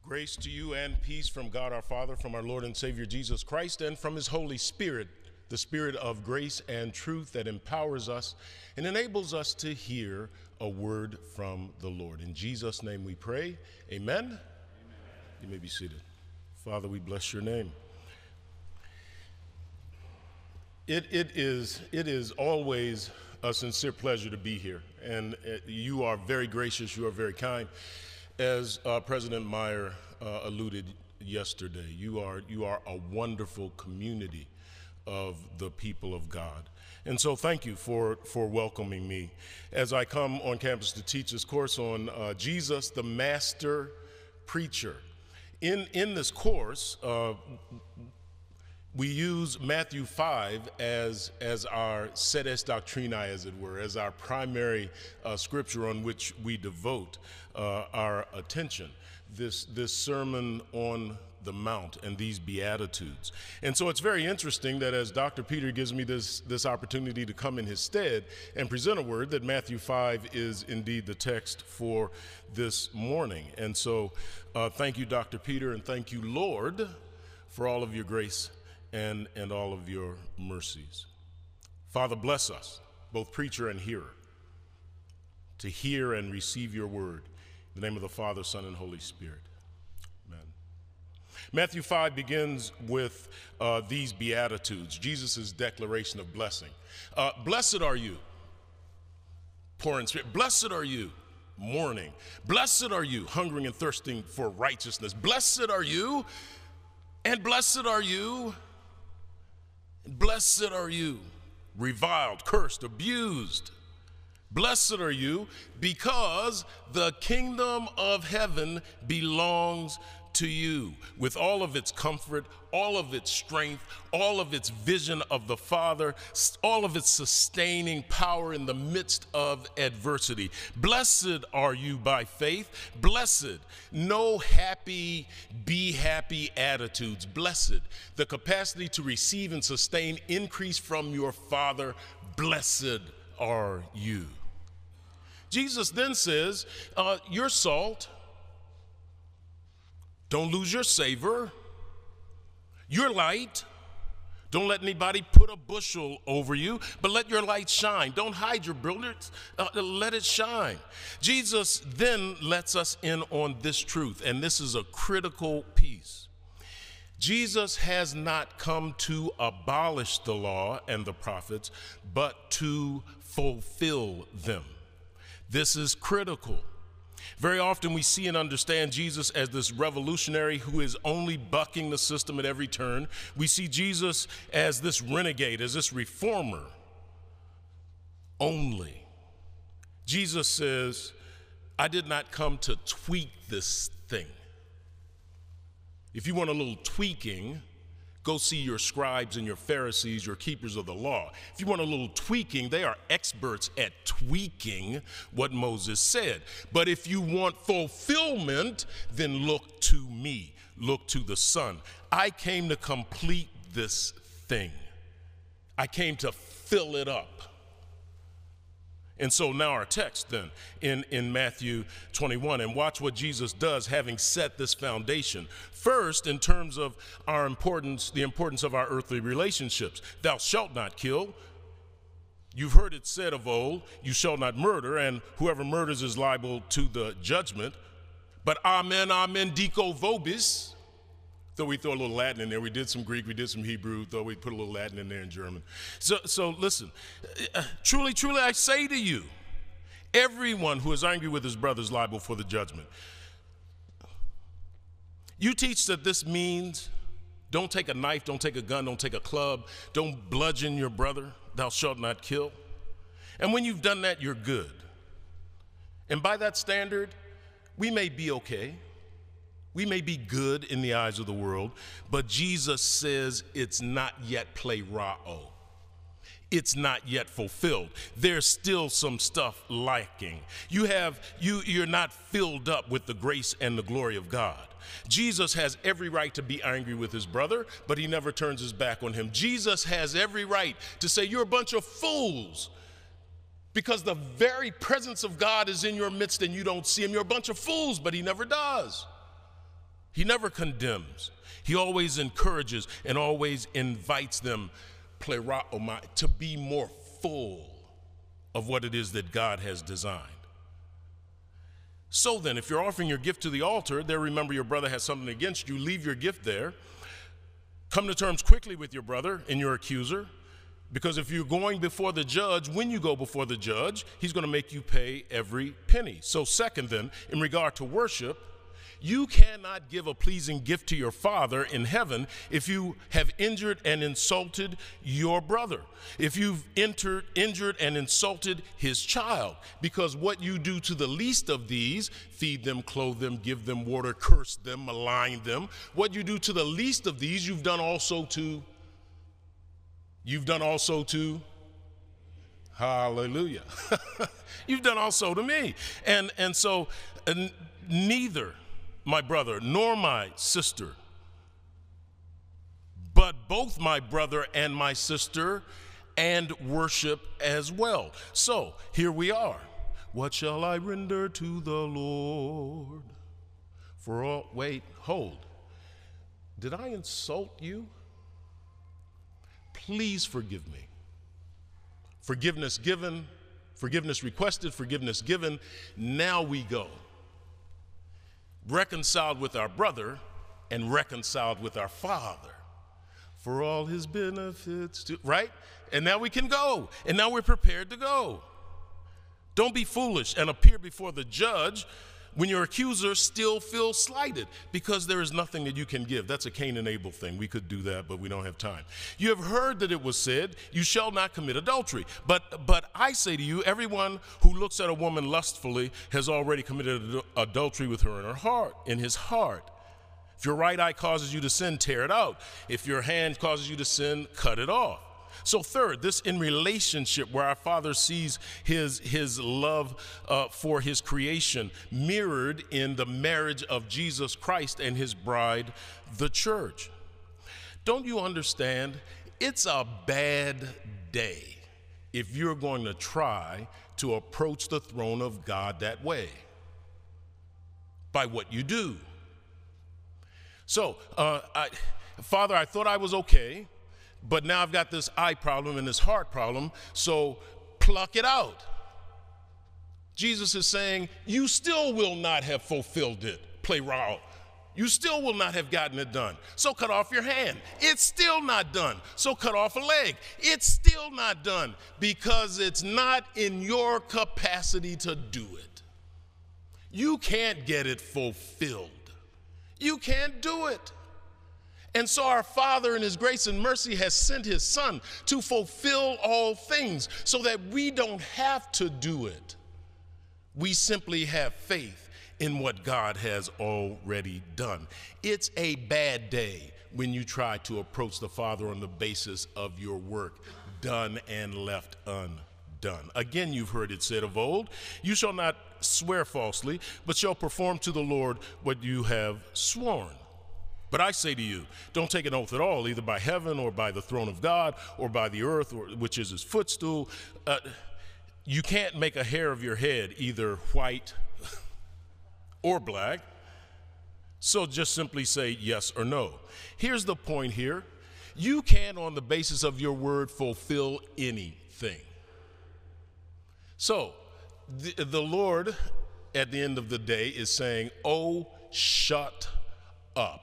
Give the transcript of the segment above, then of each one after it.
Grace to you and peace from God our Father, from our Lord and Savior Jesus Christ, and from his Holy Spirit, the Spirit of grace and truth that empowers us and enables us to hear a word from the Lord. In Jesus' name we pray. Amen. Amen. You may be seated. Father, we bless your name. It is always a sincere pleasure to be here, and you are very gracious, you are very kind. As President Meyer alluded yesterday, you are a wonderful community of the people of God. And so thank you for welcoming me as I come on campus to teach this course on Jesus, the Master Preacher. In this course, we use Matthew 5 as our sedes doctrinae, as it were, as our primary scripture on which we devote our attention, this Sermon on the Mount and these Beatitudes. And so it's very interesting that as Dr. Peter gives me this opportunity to come in his stead and present a word, that Matthew 5 is indeed the text for this morning. And so thank you, Dr. Peter, and thank you, Lord, for all of your grace and all of your mercies. Father, bless us, both preacher and hearer, to hear and receive your word. In the name of the Father, Son, and Holy Spirit. Amen. Matthew 5 begins with these Beatitudes, Jesus' declaration of blessing. Blessed are you, poor in spirit. Blessed are you, mourning. Blessed are you, hungering and thirsting for righteousness. Blessed are you, and blessed are you. Blessed are you, reviled, cursed, abused. Blessed are you, because the kingdom of heaven belongs to you, with all of its comfort, all of its strength, all of its vision of the Father, all of its sustaining power in the midst of adversity. Blessed are you by faith. Blessed, no happy, be happy attitudes. Blessed, the capacity to receive and sustain increase from your Father. Blessed are you. Jesus then says, you're salt. Don't lose your savor. You're light. Don't let anybody put a bushel over you, but let your light shine. Don't hide your brilliance. Let it shine. Jesus then lets us in on this truth, and this is a critical piece. Jesus has not come to abolish the law and the prophets, but to fulfill them. This is critical. Very often we see and understand Jesus as this revolutionary who is only bucking the system at every turn. We see Jesus as this renegade, as this reformer only. Jesus says, I did not come to tweak this thing. If you want a little tweaking, go see your scribes and your Pharisees, your keepers of the law. If you want a little tweaking, they are experts at tweaking what Moses said. But if you want fulfillment, then look to me, look to the Son. I came to complete this thing. I came to fill it up. And so now our text then in Matthew 21, and watch what Jesus does having set this foundation. First, in terms of our importance, the importance of our earthly relationships. Thou shalt not kill. You've heard it said of old, you shall not murder, and whoever murders is liable to the judgment. But amen, amen, dico vobis. Though we throw a little Latin in there, we did some Greek, we did some Hebrew, though we put a little Latin in there in German. So listen, truly, truly I say to you, everyone who is angry with his brother is liable for the judgment. You teach that this means don't take a knife, don't take a gun, don't take a club, don't bludgeon your brother, thou shalt not kill. And when you've done that, you're good. And by that standard, we may be okay. We may be good in the eyes of the world, but Jesus says it's not yet plerao. It's not yet fulfilled. There's still some stuff lacking. You're not filled up with the grace and the glory of God. Jesus has every right to be angry with his brother, but he never turns his back on him. Jesus has every right to say, you're a bunch of fools, because the very presence of God is in your midst and you don't see him. You're a bunch of fools, but he never does. He never condemns. He always encourages and always invites them, pleromai, to be more full of what it is that God has designed. So then, if you're offering your gift to the altar, there remember your brother has something against you, leave your gift there. Come to terms quickly with your brother and your accuser, because if you're going before the judge, when you go before the judge, he's going to make you pay every penny. So second then, in regard to worship, you cannot give a pleasing gift to your Father in heaven if you have injured and insulted your brother, if you've injured and insulted his child, because what you do to the least of these, feed them, clothe them, give them water, curse them, malign them, what you do to the least of these, you've done also to, hallelujah, you've done also to me. And so neither my brother nor my sister, but both my brother and my sister, and worship as well. So here we are. What shall I render to the Lord? For all, wait, hold. Did I insult you? Please forgive me. Forgiveness given, forgiveness requested, forgiveness given. Now we go. Reconciled with our brother and reconciled with our Father for all his benefits, right? And now we can go, and now we're prepared to go. Don't be foolish and appear before the judge when your accuser still feels slighted, because there is nothing that you can give. That's a Cain and Abel thing. We could do that, but we don't have time. You have heard that it was said, you shall not commit adultery. But I say to you, everyone who looks at a woman lustfully has already committed adultery with her in his heart. If your right eye causes you to sin, tear it out. If your hand causes you to sin, cut it off. So third, this in relationship where our Father sees his love for his creation mirrored in the marriage of Jesus Christ and his bride, the church. Don't you understand? It's a bad day if you're going to try to approach the throne of God that way, by what you do. So, Father, I thought I was okay, but now I've got this eye problem and this heart problem, so pluck it out. Jesus is saying, you still will not have fulfilled it, plerao. You still will not have gotten it done. So cut off your hand. It's still not done. So cut off a leg. It's still not done, because it's not in your capacity to do it. You can't get it fulfilled. You can't do it. And so our Father in his grace and mercy has sent his Son to fulfill all things so that we don't have to do it. We simply have faith in what God has already done. It's a bad day when you try to approach the Father on the basis of your work done and left undone. Again, you've heard it said of old, you shall not swear falsely, but shall perform to the Lord what you have sworn. But I say to you, don't take an oath at all, either by heaven or by the throne of God or by the earth, which is his footstool. You can't make a hair of your head either white or black. So just simply say yes or no. Here's the point here. You can, on the basis of your word, fulfill anything. So the Lord, at the end of the day, is saying, oh, shut up.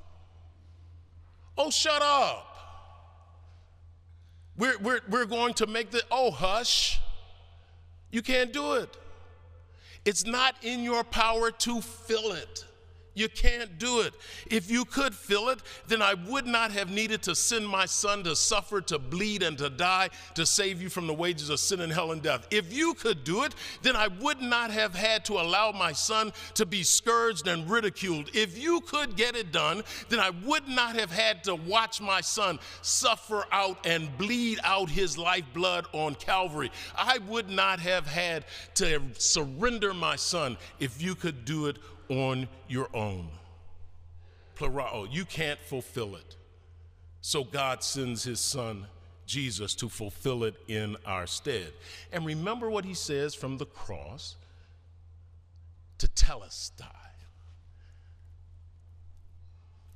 Oh, shut up. We're going to make oh, hush. You can't do it. It's not in your power to fill it. You can't do it. If you could fill it, then I would not have needed to send my Son to suffer, to bleed, and to die to save you from the wages of sin and hell and death. If you could do it, then I would not have had to allow my Son to be scourged and ridiculed. If you could get it done, then I would not have had to watch my Son suffer out and bleed out his lifeblood on Calvary. I would not have had to surrender my Son if you could do it on your own. Plerao, you can't fulfill it. So God sends his Son, Jesus, to fulfill it in our stead. And remember what he says from the cross, to telestai.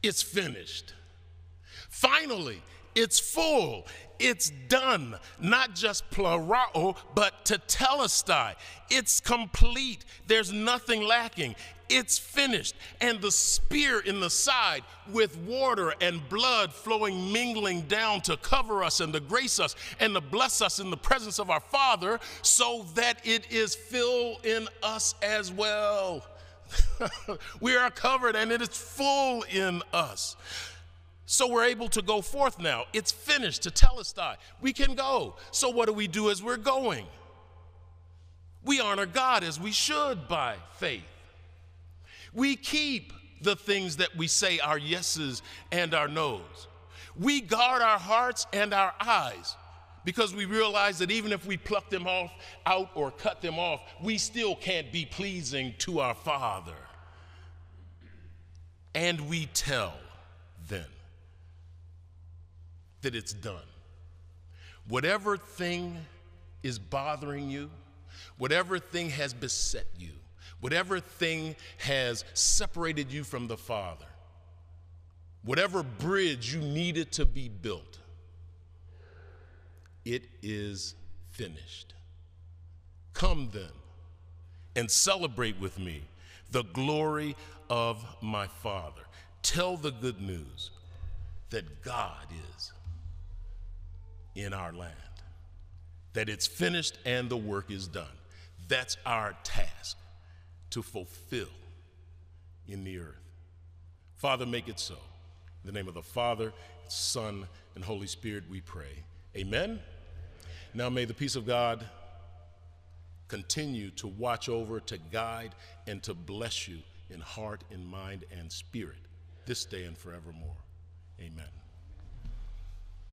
It's finished. Finally, it's full. It's done. Not just plerao, but tetelestai. It's complete. There's nothing lacking. It's finished. And the spear in the side with water and blood flowing, mingling down to cover us and to grace us and to bless us in the presence of our Father, so that it is filled in us as well. We are covered and it is full in us. So we're able to go forth now. It's finished, tetelestai. We can go. So what do we do as we're going? We honor God as we should by faith. We keep the things that we say our yeses and our nos. We guard our hearts and our eyes, because we realize that even if we pluck them out or cut them off, we still can't be pleasing to our Father. And we tell then that it's done. Whatever thing is bothering you, whatever thing has beset you, whatever thing has separated you from the Father, whatever bridge you needed to be built, it is finished. Come then and celebrate with me the glory of my Father. Tell the good news that God is in our land, that it's finished and the work is done. That's our task to fulfill in the earth. Father, make it so. In the name of the Father, Son, and Holy Spirit we pray. Amen. Now may the peace of God continue to watch over, to guide, and to bless you in heart, in mind, and spirit this day and forevermore. Amen.